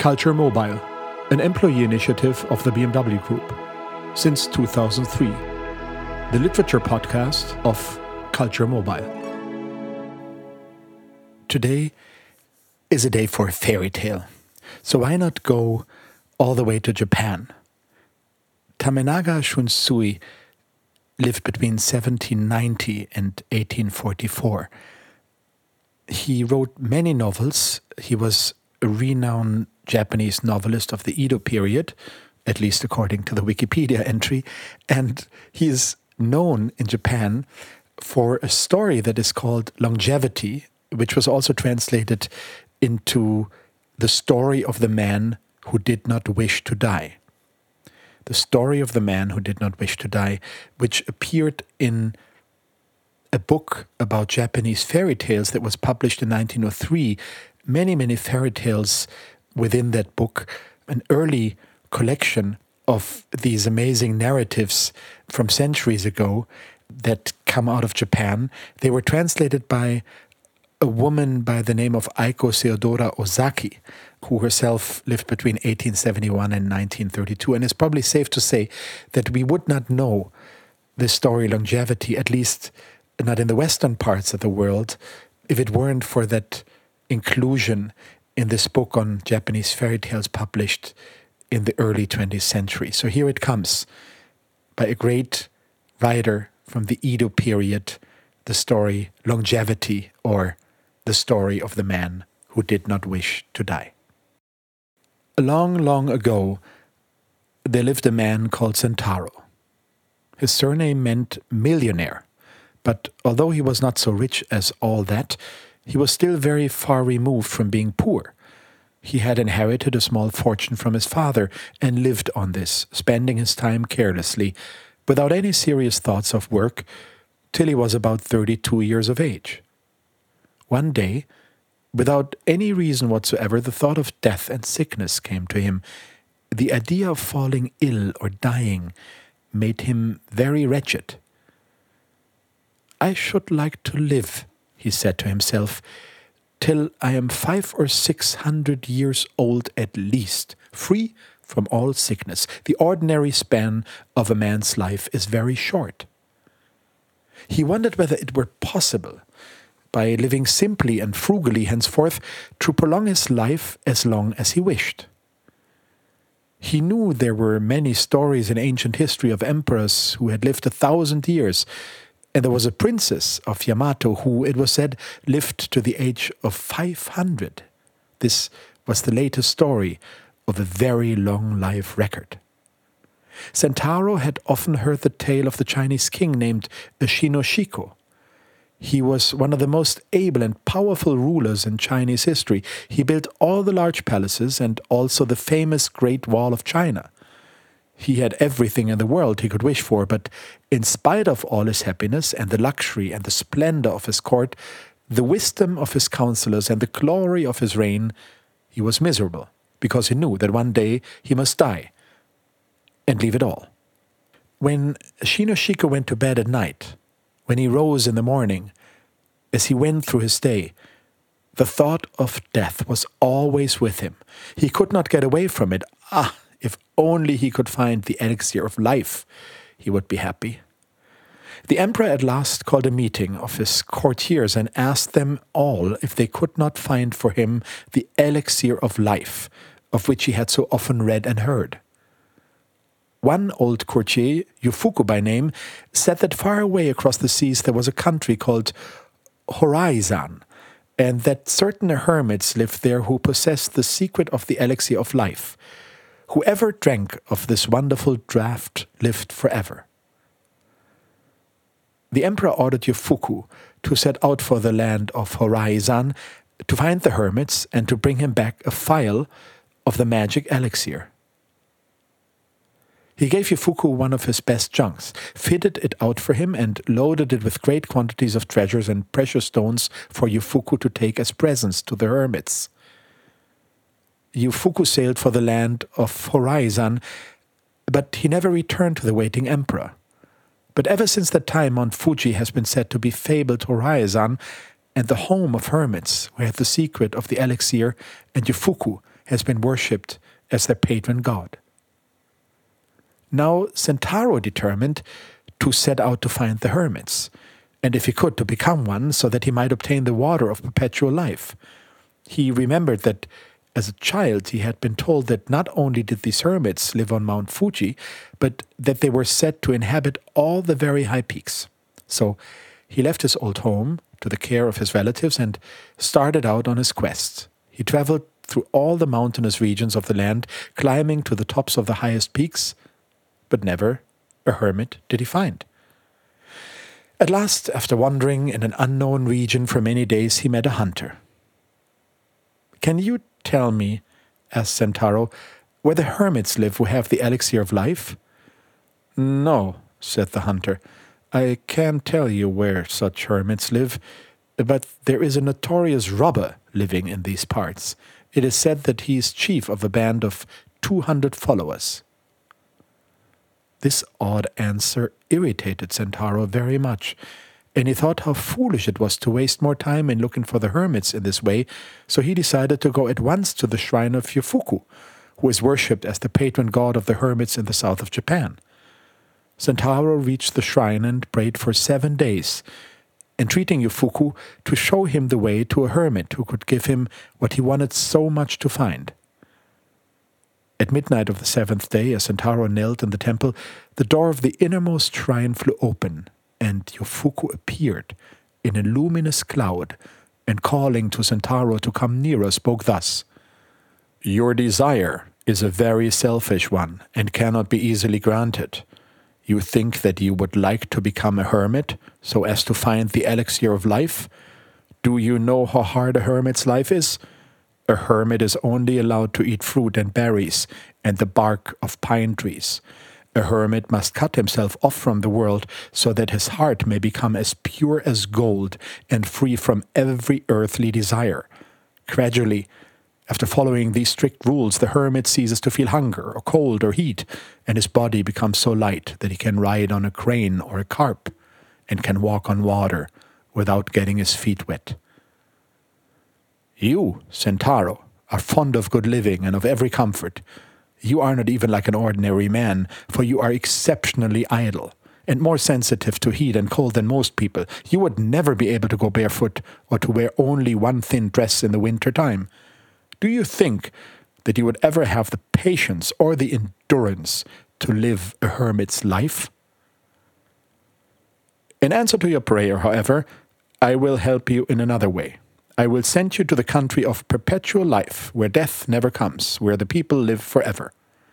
Culture Mobile, an employee initiative of the BMW Group. Since 2003, the literature podcast of Culture Mobile. Today is a day for a fairy tale, so why not go all the way to Japan? Tamenaga Shunsui lived between 1790 and 1844. He wrote many novels. He was a renowned Japanese novelist of the Edo period, at least according to the Wikipedia entry, and he is known in Japan for a story that is called Longevity, which was also translated into The Story of the Man Who Did Not Wish to Die. The Story of the Man Who Did Not Wish to Die, which appeared in a book about Japanese fairy tales that was published in 1903. Many fairy tales within that book, an early collection of these amazing narratives from centuries ago that come out of Japan. They were translated by a woman by the name of Aiko Seodora Ozaki, who herself lived between 1871 and 1932. And it's probably safe to say that we would not know this story Longevity, at least not in the Western parts of the world, if it weren't for that inclusion in this book on Japanese fairy tales published in the early 20th century. So here it comes, by a great writer from the Edo period, the story Longevity, or The Story of the Man Who Did Not Wish to Die. Long ago, there lived a man called Sentaro. His surname meant millionaire, but although he was not so rich as all that, he was still very far removed from being poor. He had inherited a small fortune from his father and lived on this, spending his time carelessly, without any serious thoughts of work, till he was about 32 years of age. One day, without any reason whatsoever, the thought of death and sickness came to him. The idea of falling ill or dying made him very wretched. "I should like to live," he said to himself, "till I am 500 or 600 years old at least, free from all sickness. The ordinary span of a man's life is very short." He wondered whether it were possible, by living simply and frugally henceforth, to prolong his life as long as he wished. He knew there were many stories in ancient history of emperors who had lived 1,000 years, and there was a princess of Yamato who, it was said, lived to the age of 500. This was the latest story of a very long life record. Sentaro had often heard the tale of the Chinese king named Shinoshiko. He was one of the most able and powerful rulers in Chinese history. He built all the large palaces and also the famous Great Wall of China. He had everything in the world he could wish for, but in spite of all his happiness and the luxury and the splendor of his court, the wisdom of his counselors and the glory of his reign, he was miserable, because he knew that one day he must die and leave it all. When Shinoshiko went to bed at night, when he rose in the morning, as he went through his day, the thought of death was always with him. He could not get away from it. If only he could find the elixir of life, he would be happy. The emperor at last called a meeting of his courtiers and asked them all if they could not find for him the elixir of life, of which he had so often read and heard. One old courtier, Yufuku by name, said that far away across the seas there was a country called Horaizan, and that certain hermits lived there who possessed the secret of the elixir of life. Whoever drank of this wonderful draught lived forever. The emperor ordered Yufuku to set out for the land of Horaizan to find the hermits and to bring him back a phial of the magic elixir. He gave Yufuku one of his best junks, fitted it out for him, and loaded it with great quantities of treasures and precious stones for Yufuku to take as presents to the hermits. Yufuku sailed for the land of Horaizan, but he never returned to the waiting emperor. But ever since that time, Mount Fuji has been said to be fabled Horaizan, and the home of hermits, who had the secret of the elixir, and Yufuku has been worshipped as their patron god. Now Sentaro determined to set out to find the hermits, and if he could, to become one, so that he might obtain the water of perpetual life. He remembered that as a child he had been told that not only did these hermits live on Mount Fuji, but that they were said to inhabit all the very high peaks. So he left his old home to the care of his relatives and started out on his quest. He traveled through all the mountainous regions of the land, climbing to the tops of the highest peaks, but never a hermit did he find. At last, after wandering in an unknown region for many days, he met a hunter. "Can you tell me," asked Sentaro, "where the hermits live who have the elixir of life?" "No," said the hunter, "I can't tell you where such hermits live, but there is a notorious robber living in these parts. It is said that he is chief of a band of 200 followers." This odd answer irritated Sentaro very much, and he thought how foolish it was to waste more time in looking for the hermits in this way, so he decided to go at once to the shrine of Yofuku, who is worshipped as the patron god of the hermits in the south of Japan. Sentaro reached the shrine and prayed for 7 days, entreating Yofuku to show him the way to a hermit who could give him what he wanted so much to find. At midnight of the 7th day, as Sentaro knelt in the temple, the door of the innermost shrine flew open, and Yofuku appeared in a luminous cloud, and calling to Sentaro to come nearer, spoke thus: "Your desire is a very selfish one, and cannot be easily granted. You think that you would like to become a hermit, so as to find the elixir of life? Do you know how hard a hermit's life is? A hermit is only allowed to eat fruit and berries and the bark of pine trees. A hermit must cut himself off from the world so that his heart may become as pure as gold and free from every earthly desire. Gradually, after following these strict rules, the hermit ceases to feel hunger or cold or heat, and his body becomes so light that he can ride on a crane or a carp and can walk on water without getting his feet wet. You, Sentaro, are fond of good living and of every comfort. You are not even like an ordinary man, for you are exceptionally idle, and more sensitive to heat and cold than most people. You would never be able to go barefoot or to wear only one thin dress in the winter time. Do you think that you would ever have the patience or the endurance to live a hermit's life?" In answer to your prayer, however, I will help you in another way. I will send you to the country of perpetual life, where death never comes, where the people live forever.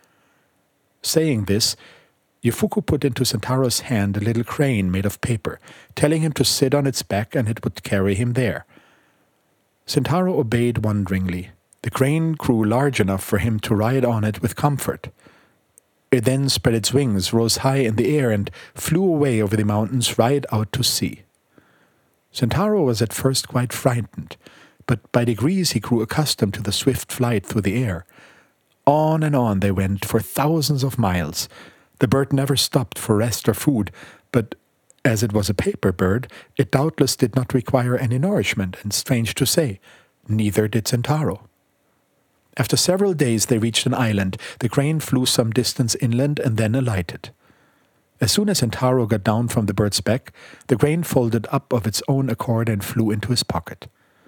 Saying this, Yofuku put into Sentaro's hand a little crane made of paper, telling him to sit on its back and it would carry him there. Sentaro obeyed wonderingly. The crane grew large enough for him to ride on it with comfort. It then spread its wings, rose high in the air, and flew away over the mountains right out to sea. Sentaro was at first quite frightened, but by degrees he grew accustomed to the swift flight through the air. On and on they went for thousands of miles. The bird never stopped for rest or food, but as it was a paper bird, it doubtless did not require any nourishment, and strange to say, neither did Sentaro. After several days they reached an island. The crane flew some distance inland and then alighted. As soon as Sentaro got down from the bird's back, the crane folded up of its own accord and flew into his pocket.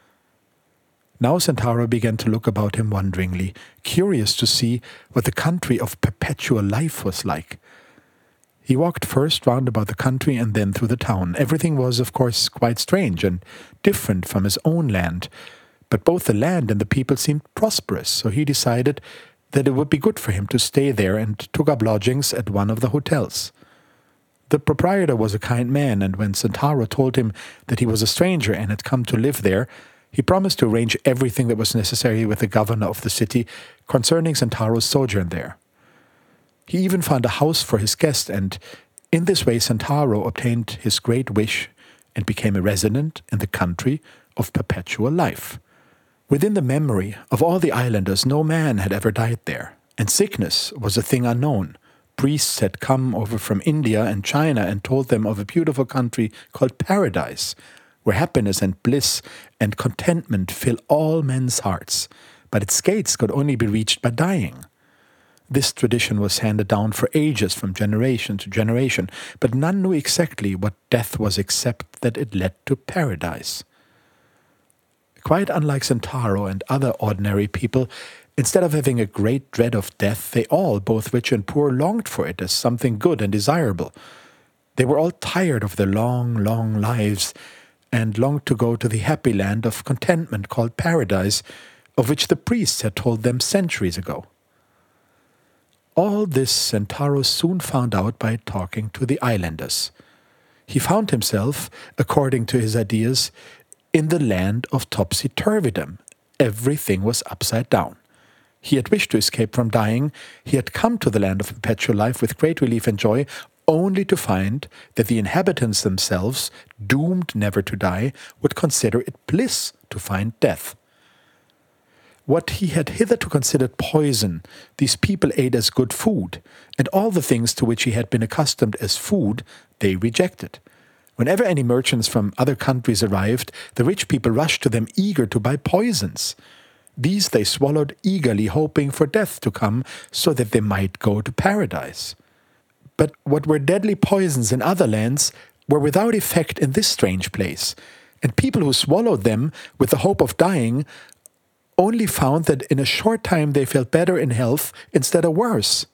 Now Sentaro began to look about him wonderingly, curious to see what the country of perpetual life was like. He walked first round about the country and then through the town. Everything was, of course, quite strange and different from his own land, but both the land and the people seemed prosperous, so he decided that it would be good for him to stay there and took up lodgings at one of the hotels. The proprietor was a kind man, and when Sentaro told him that he was a stranger and had come to live there, he promised to arrange everything that was necessary with the governor of the city concerning Sentaro's sojourn there. He even found a house for his guest, and in this way Sentaro obtained his great wish and became a resident in the country of perpetual life. Within the memory of all the islanders, no man had ever died there, and sickness was a thing unknown. Priests had come over from India and China and told them of a beautiful country called Paradise, where happiness and bliss and contentment fill all men's hearts. but its gates could only be reached by dying. This tradition was handed down for ages from generation to generation, but none knew exactly what death was except that it led to paradise. Quite unlike Sentaro and other ordinary people, instead of having a great dread of death, they all, both rich and poor, longed for it as something good and desirable. They were all tired of their long, long lives and longed to go to the happy land of contentment called paradise, of which the priests had told them centuries ago. All this Sentaro soon found out by talking to the islanders. He found himself, according to his ideas, in the land of topsy-turvydom. Everything was upside down. He had wished to escape from dying. He had come to the land of perpetual life with great relief and joy, only to find that the inhabitants themselves, doomed never to die, would consider it bliss to find death. What he had hitherto considered poison, these people ate as good food, and all the things to which he had been accustomed as food, they rejected. Whenever any merchants from other countries arrived, the rich people rushed to them eager to buy poisons. These they swallowed eagerly, hoping for death to come so that they might go to paradise. But what were deadly poisons in other lands were without effect in this strange place, and people who swallowed them with the hope of dying only found that in a short time they felt better in health instead of worse.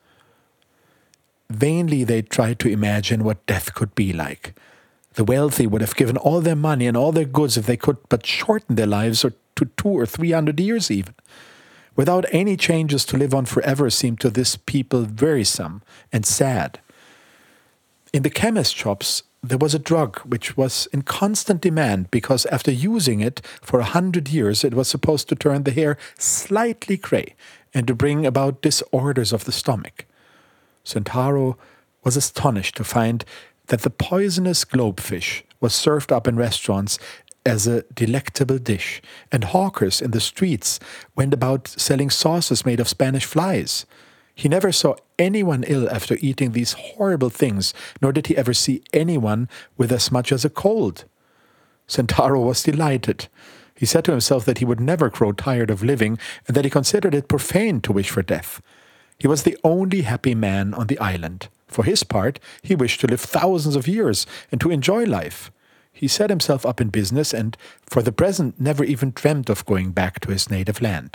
Vainly they tried to imagine what death could be like. The wealthy would have given all their money and all their goods if they could but shorten their lives to 200 or 300 years even. Without any changes to live on forever seemed to this people wearisome and sad. In the chemist shops, there was a drug which was in constant demand because after using it for 100 years it was supposed to turn the hair slightly grey and to bring about disorders of the stomach. Sentaro was astonished to find that the poisonous globefish was served up in restaurants as a delectable dish, and hawkers in the streets went about selling sauces made of Spanish flies. He never saw anyone ill after eating these horrible things, nor did he ever see anyone with as much as a cold. Sentaro was delighted. He said to himself that he would never grow tired of living, and that he considered it profane to wish for death. He was the only happy man on the island. For his part, he wished to live thousands of years and to enjoy life. He set himself up in business and, for the present, never even dreamt of going back to his native land.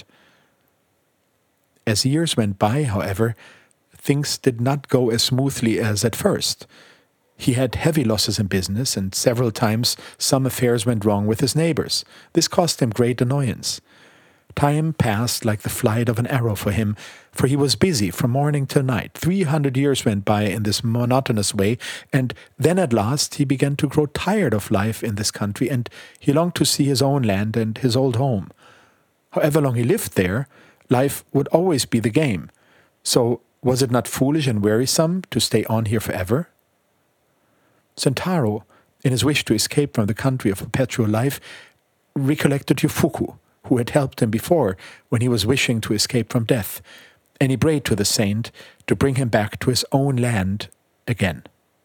As years went by, however, things did not go as smoothly as at first. He had heavy losses in business, and several times some affairs went wrong with his neighbors. This caused him great annoyance. Time passed like the flight of an arrow for him, for he was busy from morning till night. 300 years went by in this monotonous way, and then at last he began to grow tired of life in this country, and he longed to see his own land and his old home. However long he lived there, life would always be the game. So was it not foolish and wearisome to stay on here forever? Sentaro, in his wish to escape from the country of perpetual life, recollected Yufuku, who had helped him before when he was wishing to escape from death, and he prayed to the saint to bring him back to his own land again.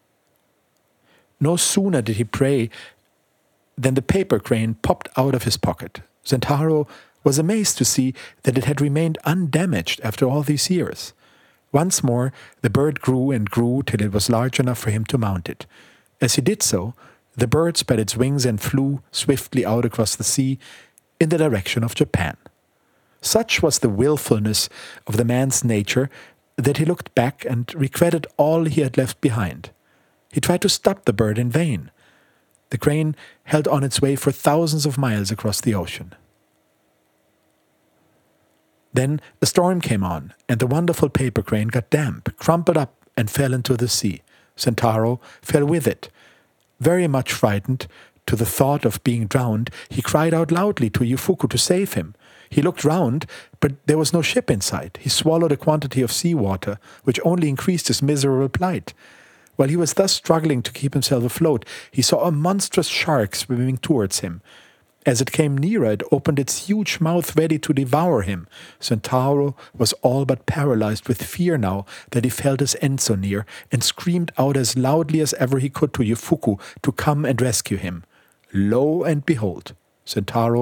No sooner did he pray than the paper crane popped out of his pocket. Sentaro was amazed to see that it had remained undamaged after all these years. Once more, the bird grew and grew till it was large enough for him to mount it. As he did so, the bird spread its wings and flew swiftly out across the sea in the direction of Japan. Such was the willfulness of the man's nature that he looked back and regretted all he had left behind. He tried to stop the bird in vain. The crane held on its way for thousands of miles across the ocean. Then a storm came on, and the wonderful paper crane got damp, crumpled up, and fell into the sea. Sentaro fell with it. Very much frightened to the thought of being drowned, he cried out loudly to Yufuku to save him. He looked round, but there was no ship in sight. He swallowed a quantity of seawater, which only increased his miserable plight. While he was thus struggling to keep himself afloat, he saw a monstrous shark swimming towards him. As it came nearer, it opened its huge mouth ready to devour him. Sentaro was all but paralyzed with fear now that he felt his end so near, and screamed out as loudly as ever he could to Yufuku to come and rescue him. Lo and behold, Sentaro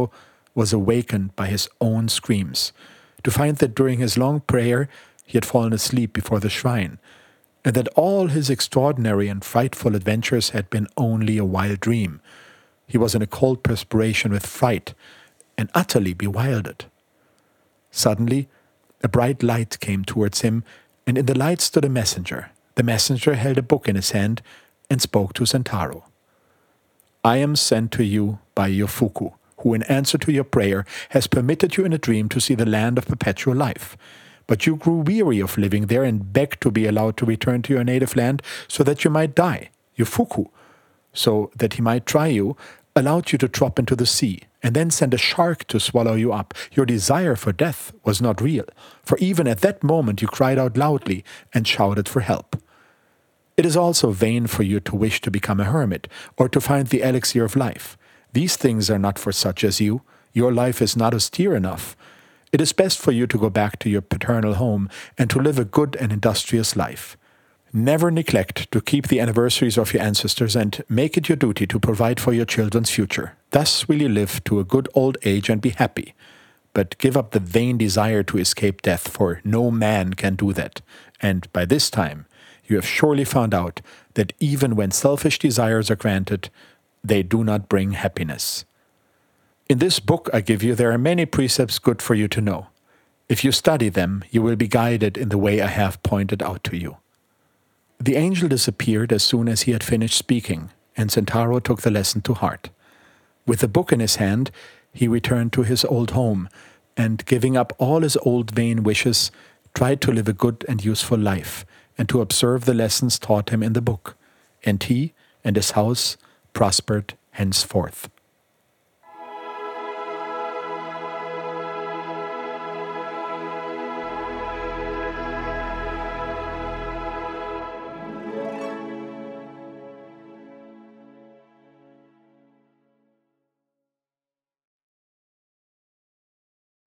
was awakened by his own screams, to find that during his long prayer he had fallen asleep before the shrine, and that all his extraordinary and frightful adventures had been only a wild dream. He was in a cold perspiration with fright, and utterly bewildered. Suddenly, a bright light came towards him, and in the light stood a messenger. The messenger held a book in his hand and spoke to Sentaro. "I am sent to you by Yofuku, who in answer to your prayer has permitted you in a dream to see the land of perpetual life. But you grew weary of living there and begged to be allowed to return to your native land so that you might die. Yofuku, so that he might try you, allowed you to drop into the sea, and then sent a shark to swallow you up. Your desire for death was not real, for even at that moment you cried out loudly and shouted for help. It is also vain for you to wish to become a hermit, or to find the elixir of life. These things are not for such as you. Your life is not austere enough. It is best for you to go back to your paternal home and to live a good and industrious life. Never neglect to keep the anniversaries of your ancestors, and make it your duty to provide for your children's future. Thus will you live to a good old age and be happy. But give up the vain desire to escape death, for no man can do that. And by this time you have surely found out that even when selfish desires are granted, they do not bring happiness. In this book I give you, there are many precepts good for you to know. If you study them, you will be guided in the way I have pointed out to you." The angel disappeared as soon as he had finished speaking, and Sentaro took the lesson to heart. With the book in his hand, he returned to his old home, and giving up all his old vain wishes, tried to live a good and useful life, and to observe the lessons taught him in the book. And he and his house prospered henceforth.